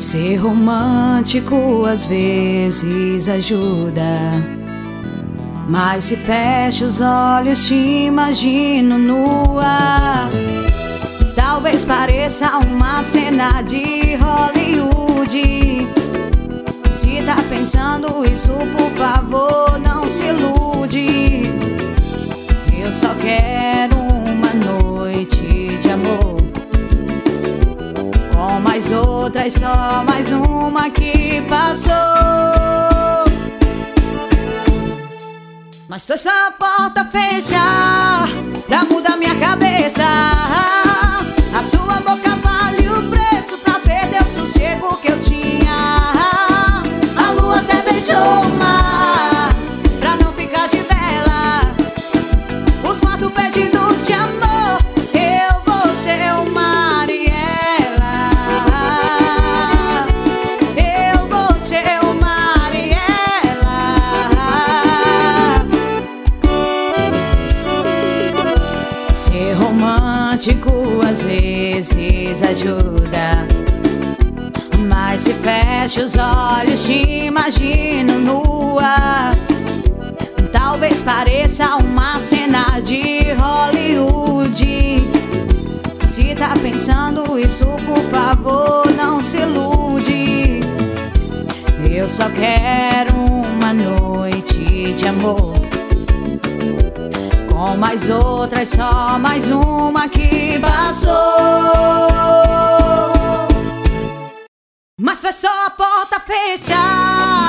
Ser romântico às vezes ajuda, mas se fecha os olhos te imagino nua. Talvez pareça uma cena de Hollywood. Se tá pensando isso, por favor, não se ilude. Eu só quero uma noite de amor, com mais outras, só mais uma que passou. Mas se essa porta fechar pra mudar minha cabeça, a sua boca vale o preço pra perder o sossego que eu tinha. A lua até beijou o mar pra não ficar de vela. Os quatro pedidos de amor, eu vou ser o mar e ela. Eu vou ser o mar e ela. Ser romântico às vezes ajuda, mas se fecha os olhos te imagino nua. Talvez pareça uma cena de Hollywood. Se tá pensando isso, por favor, não se ilude. Eu só quero uma noite de amor, com mais outras, só mais uma que passou. Mas foi só a porta fechar